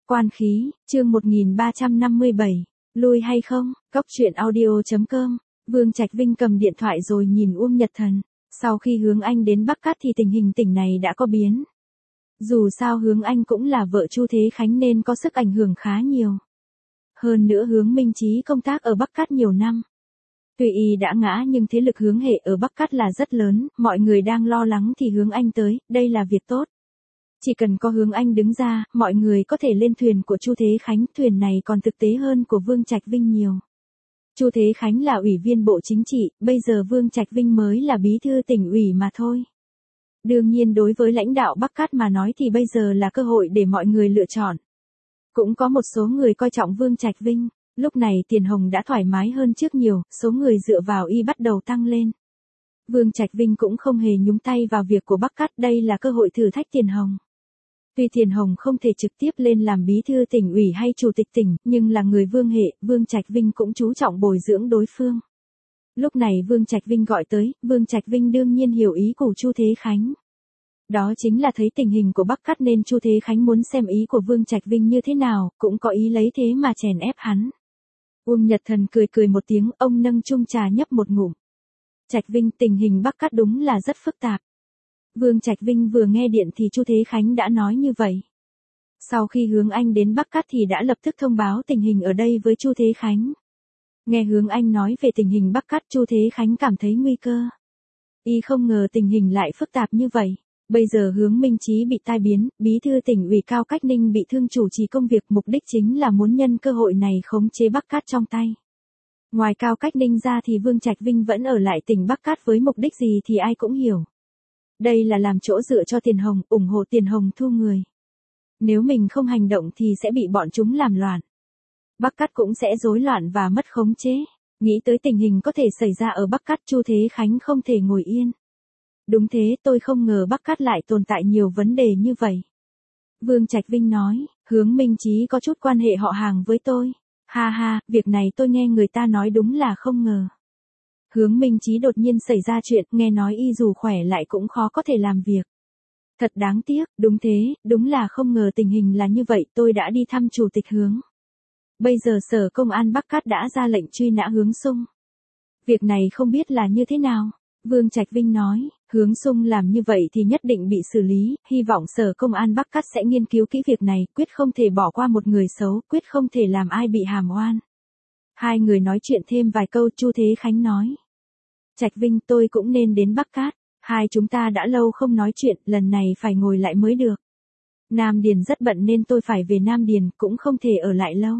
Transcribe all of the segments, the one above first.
Quan khí, chương 1357, lui hay không, Cóc truyện audio.com, Vương Trạch Vinh cầm điện thoại rồi nhìn Uông Nhật Thần. Sau khi Hướng Anh đến Bắc Cát thì tình hình tỉnh này đã có biến. Dù sao Hướng Anh cũng là vợ Chu Thế Khánh nên có sức ảnh hưởng khá nhiều. Hơn nữa Hướng Minh Chí công tác ở Bắc Cát nhiều năm. Tuy y đã ngã nhưng thế lực Hướng Hệ ở Bắc Cát là rất lớn, mọi người đang lo lắng thì Hướng Anh tới, đây là việc tốt. Chỉ cần có Hướng Anh đứng ra, mọi người có thể lên thuyền của Chu Thế Khánh, thuyền này còn thực tế hơn của Vương Trạch Vinh nhiều. Chu Thế Khánh là ủy viên Bộ Chính trị, bây giờ Vương Trạch Vinh mới là bí thư tỉnh ủy mà thôi. Đương nhiên đối với lãnh đạo Bắc Cát mà nói thì bây giờ là cơ hội để mọi người lựa chọn. Cũng có một số người coi trọng Vương Trạch Vinh, lúc này Tiền Hồng đã thoải mái hơn trước nhiều, số người dựa vào y bắt đầu tăng lên. Vương Trạch Vinh cũng không hề nhúng tay vào việc của Bắc Cát, đây là cơ hội thử thách Tiền Hồng. Tuy Tiền Hồng không thể trực tiếp lên làm bí thư tỉnh ủy hay chủ tịch tỉnh, nhưng là người Vương Hệ, Vương Trạch Vinh cũng chú trọng bồi dưỡng đối phương. Lúc này Vương Trạch Vinh gọi tới, Vương Trạch Vinh đương nhiên hiểu ý của Chu Thế Khánh. Đó chính là thấy tình hình của Bắc Cát nên Chu Thế Khánh muốn xem ý của Vương Trạch Vinh như thế nào, cũng có ý lấy thế mà chèn ép hắn. Uông Nhật Thần cười một tiếng, ông nâng chung trà nhấp một ngụm. Trạch Vinh, tình hình Bắc Cát đúng là rất phức tạp. Vương Trạch Vinh vừa nghe điện thì Chu Thế Khánh đã nói như vậy. Sau khi Hướng Anh đến Bắc Cát thì đã lập tức thông báo tình hình ở đây với Chu Thế Khánh. Nghe Hướng Anh nói về tình hình Bắc Cát, Chu Thế Khánh cảm thấy nguy cơ. Y không ngờ tình hình lại phức tạp như vậy. Bây giờ Hướng Minh Chí bị tai biến, bí thư tỉnh ủy Cao Cách Ninh bị thương chủ trì công việc, mục đích chính là muốn nhân cơ hội này khống chế Bắc Cát trong tay. Ngoài Cao Cách Ninh ra thì Vương Trạch Vinh vẫn ở lại tỉnh Bắc Cát với mục đích gì thì ai cũng hiểu. Đây là làm chỗ dựa cho Tiền Hồng, ủng hộ Tiền Hồng thu người. Nếu mình không hành động thì sẽ bị bọn chúng làm loạn. Bắc Cát cũng sẽ rối loạn và mất khống chế. Nghĩ tới tình hình có thể xảy ra ở Bắc Cát, Chu Thế Khánh không thể ngồi yên. Đúng thế, tôi không ngờ Bắc Cát lại tồn tại nhiều vấn đề như vậy. Vương Trạch Vinh nói, Hướng Minh Chí có chút quan hệ họ hàng với tôi. Ha ha, việc này tôi nghe người ta nói đúng là không ngờ. Hướng Minh Chí đột nhiên xảy ra chuyện, nghe nói y dù khỏe lại cũng khó có thể làm việc. Thật đáng tiếc, đúng thế, đúng là không ngờ tình hình là như vậy, tôi đã đi thăm Chủ tịch Hướng. Bây giờ Sở Công an Bắc Cát đã ra lệnh truy nã Hướng Sung. Việc này không biết là như thế nào? Vương Trạch Vinh nói, Hướng Sung làm như vậy thì nhất định bị xử lý, hy vọng Sở Công an Bắc Cát sẽ nghiên cứu kỹ việc này, quyết không thể bỏ qua một người xấu, quyết không thể làm ai bị hàm oan. Hai người nói chuyện thêm vài câu, Chu Thế Khánh nói. Trạch Vinh, tôi cũng nên đến Bắc Cát, hai chúng ta đã lâu không nói chuyện, lần này phải ngồi lại mới được. Nam Điền rất bận nên tôi phải về Nam Điền, cũng không thể ở lại lâu.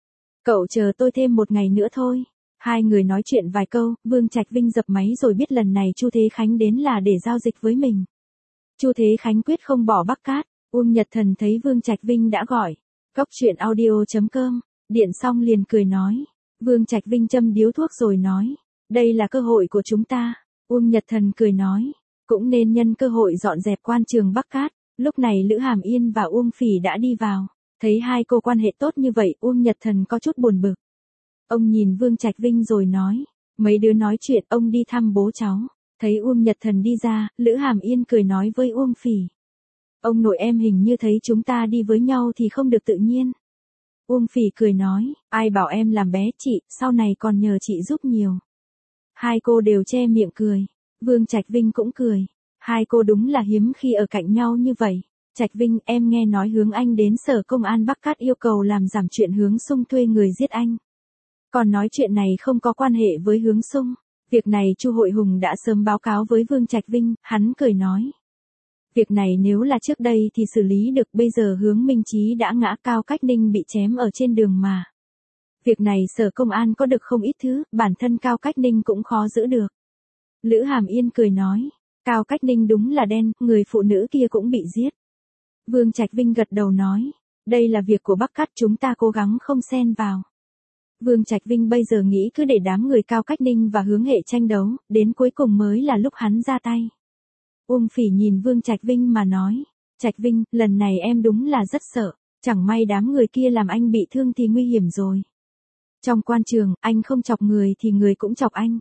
Cậu chờ tôi thêm một ngày nữa thôi. Hai người nói chuyện vài câu, Vương Trạch Vinh dập máy rồi biết lần này Chu Thế Khánh đến là để giao dịch với mình. Chu Thế Khánh quyết không bỏ Bắc Cát. Uông Nhật Thần thấy Vương Trạch Vinh đã gọi. Cóc truyện audio.com, điện xong liền cười nói. Vương Trạch Vinh châm điếu thuốc rồi nói. Đây là cơ hội của chúng ta. Uông Nhật Thần cười nói. Cũng nên nhân cơ hội dọn dẹp quan trường Bắc Cát. Lúc này Lữ Hàm Yên và Uông Phỉ đã đi vào. Thấy hai cô quan hệ tốt như vậy, Uông Nhật Thần có chút buồn bực. Ông nhìn Vương Trạch Vinh rồi nói. Mấy đứa nói chuyện, ông đi thăm bố cháu. Thấy Uông Nhật Thần đi ra, Lữ Hàm Yên cười nói với Uông Phỉ. Ông nội em hình như thấy chúng ta đi với nhau thì không được tự nhiên. Uông Phỉ cười nói, ai bảo em làm bé chị, sau này còn nhờ chị giúp nhiều. Hai cô đều che miệng cười. Vương Trạch Vinh cũng cười. Hai cô đúng là hiếm khi ở cạnh nhau như vậy. Trạch Vinh, em nghe nói Hướng Anh đến Sở Công an Bắc Cát yêu cầu làm giảm chuyện Hướng Sung thuê người giết anh. Còn nói chuyện này không có quan hệ với Hướng Sung. Việc này Chu Hội Hùng đã sớm báo cáo với Vương Trạch Vinh, hắn cười nói. Việc này nếu là trước đây thì xử lý được, bây giờ Hướng Minh Chí đã ngã, Cao Cách Ninh bị chém ở trên đường mà. Việc này Sở Công an có được không ít thứ, bản thân Cao Cách Ninh cũng khó giữ được. Lữ Hàm Yên cười nói, Cao Cách Ninh đúng là đen, người phụ nữ kia cũng bị giết. Vương Trạch Vinh gật đầu nói, đây là việc của Bắc Cát, chúng ta cố gắng không xen vào. Vương Trạch Vinh bây giờ nghĩ cứ để đám người Cao Cách Ninh và Hướng Hệ tranh đấu, đến cuối cùng mới là lúc hắn ra tay. Uông Phỉ nhìn Vương Trạch Vinh mà nói, Trạch Vinh, lần này em đúng là rất sợ, chẳng may đám người kia làm anh bị thương thì nguy hiểm rồi. Trong quan trường, anh không chọc người thì người cũng chọc anh.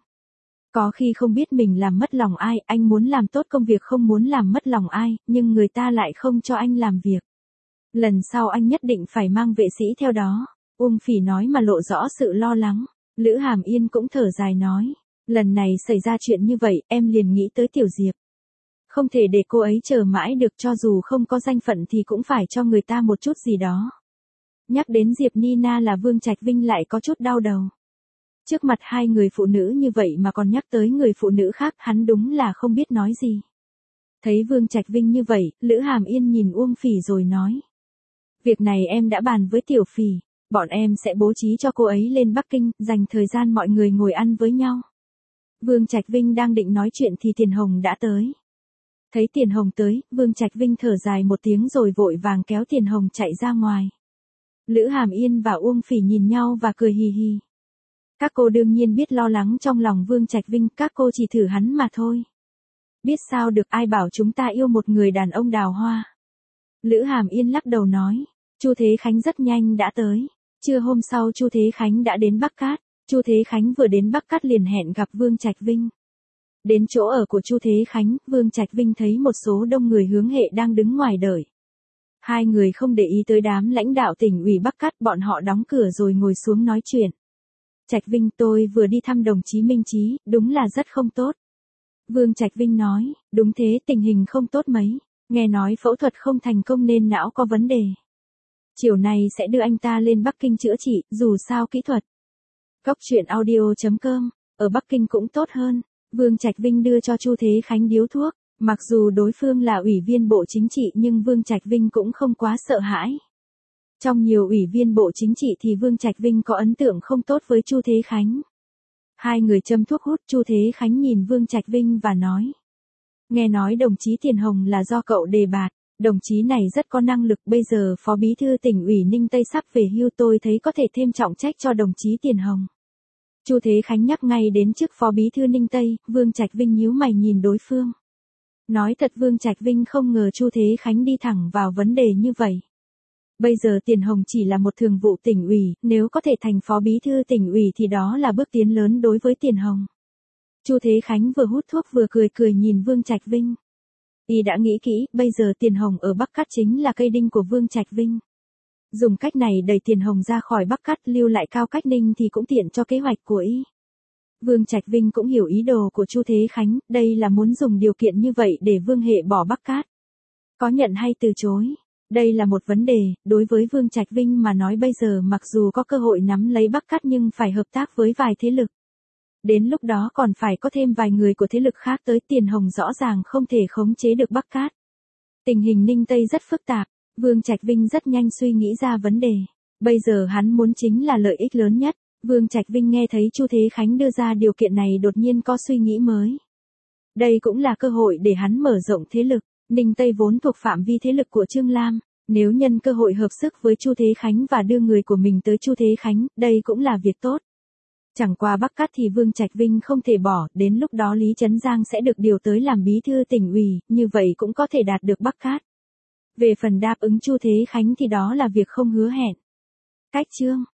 Có khi không biết mình làm mất lòng ai, anh muốn làm tốt công việc không muốn làm mất lòng ai, nhưng người ta lại không cho anh làm việc. Lần sau anh nhất định phải mang vệ sĩ theo đó. Uông Phỉ nói mà lộ rõ sự lo lắng. Lữ Hàm Yên cũng thở dài nói. Lần này xảy ra chuyện như vậy, em liền nghĩ tới Tiểu Diệp. Không thể để cô ấy chờ mãi được, cho dù không có danh phận thì cũng phải cho người ta một chút gì đó. Nhắc đến Diệp Nina là Vương Trạch Vinh lại có chút đau đầu. Trước mặt hai người phụ nữ như vậy mà còn nhắc tới người phụ nữ khác, hắn đúng là không biết nói gì. Thấy Vương Trạch Vinh như vậy, Lữ Hàm Yên nhìn Uông Phỉ rồi nói. Việc này em đã bàn với Tiểu Phỉ, bọn em sẽ bố trí cho cô ấy lên Bắc Kinh, dành thời gian mọi người ngồi ăn với nhau. Vương Trạch Vinh đang định nói chuyện thì Tiền Hồng đã tới. Thấy Tiền Hồng tới, Vương Trạch Vinh thở dài một tiếng rồi vội vàng kéo Tiền Hồng chạy ra ngoài. Lữ Hàm Yên và Uông Phỉ nhìn nhau và cười hì hì. Các cô đương nhiên biết lo lắng trong lòng Vương Trạch Vinh, các cô chỉ thử hắn mà thôi. Biết sao được, ai bảo chúng ta yêu một người đàn ông đào hoa. Lữ Hàm Yên lắc đầu nói, Chu Thế Khánh rất nhanh đã tới. Trưa hôm sau Chu Thế Khánh đã đến Bắc Cát. Chu Thế Khánh vừa đến Bắc Cát liền hẹn gặp Vương Trạch Vinh. Đến chỗ ở của Chu Thế Khánh, Vương Trạch Vinh thấy một số đông người hướng hệ đang đứng ngoài đợi. Hai người không để ý tới đám lãnh đạo tỉnh ủy Bắc Cát, bọn họ đóng cửa rồi ngồi xuống nói chuyện. Trạch Vinh, tôi vừa đi thăm đồng chí Minh Chí, đúng là rất không tốt. Vương Trạch Vinh nói, đúng thế, tình hình không tốt mấy. Nghe nói phẫu thuật không thành công nên não có vấn đề. Chiều nay sẽ đưa anh ta lên Bắc Kinh chữa trị, dù sao kỹ thuật. Góc truyện audio.com, ở Bắc Kinh cũng tốt hơn. Vương Trạch Vinh đưa cho Chu Thế Khánh điếu thuốc. Mặc dù đối phương là ủy viên Bộ Chính trị nhưng Vương Trạch Vinh cũng không quá sợ hãi. Trong nhiều ủy viên Bộ Chính trị thì Vương Trạch Vinh có ấn tượng không tốt với Chu Thế Khánh. Hai người châm thuốc hút, Chu Thế Khánh nhìn Vương Trạch Vinh và nói. Nghe nói đồng chí Tiền Hồng là do cậu đề bạt, đồng chí này rất có năng lực, bây giờ Phó Bí thư tỉnh ủy Ninh Tây sắp về hưu, tôi thấy có thể thêm trọng trách cho đồng chí Tiền Hồng. Chu Thế Khánh nhắc ngay đến chức Phó Bí thư Ninh Tây, Vương Trạch Vinh nhíu mày nhìn đối phương. Nói thật, Vương Trạch Vinh không ngờ Chu Thế Khánh đi thẳng vào vấn đề như vậy. Bây giờ Tiền Hồng chỉ là một thường vụ tỉnh ủy, nếu có thể thành Phó Bí thư tỉnh ủy thì đó là bước tiến lớn đối với Tiền Hồng. Chu Thế Khánh vừa hút thuốc vừa cười cười nhìn Vương Trạch Vinh. Y đã nghĩ kỹ, bây giờ Tiền Hồng ở Bắc Cát chính là cây đinh của Vương Trạch Vinh. Dùng cách này đẩy Tiền Hồng ra khỏi Bắc Cát, lưu lại Cao Cách Ninh thì cũng tiện cho kế hoạch của Y. Vương Trạch Vinh cũng hiểu ý đồ của Chu Thế Khánh, đây là muốn dùng điều kiện như vậy để Vương Hệ bỏ Bắc Cát. Có nhận hay từ chối? Đây là một vấn đề, đối với Vương Trạch Vinh mà nói bây giờ mặc dù có cơ hội nắm lấy Bắc Cát nhưng phải hợp tác với vài thế lực. Đến lúc đó còn phải có thêm vài người của thế lực khác tới, Tiền Hồng rõ ràng không thể khống chế được Bắc Cát. Tình hình Ninh Tây rất phức tạp, Vương Trạch Vinh rất nhanh suy nghĩ ra vấn đề. Bây giờ hắn muốn chính là lợi ích lớn nhất. Vương Trạch Vinh nghe thấy Chu Thế Khánh đưa ra điều kiện này đột nhiên có suy nghĩ mới. Đây cũng là cơ hội để hắn mở rộng thế lực. Ninh Tây vốn thuộc phạm vi thế lực của Trương Lam, nếu nhân cơ hội hợp sức với Chu Thế Khánh và đưa người của mình tới Chu Thế Khánh, đây cũng là việc tốt. Chẳng qua Bắc Cát thì Vương Trạch Vinh không thể bỏ, đến lúc đó Lý Trấn Giang sẽ được điều tới làm bí thư tỉnh ủy, như vậy cũng có thể đạt được Bắc Cát. Về phần đáp ứng Chu Thế Khánh thì đó là việc không hứa hẹn. Cách chương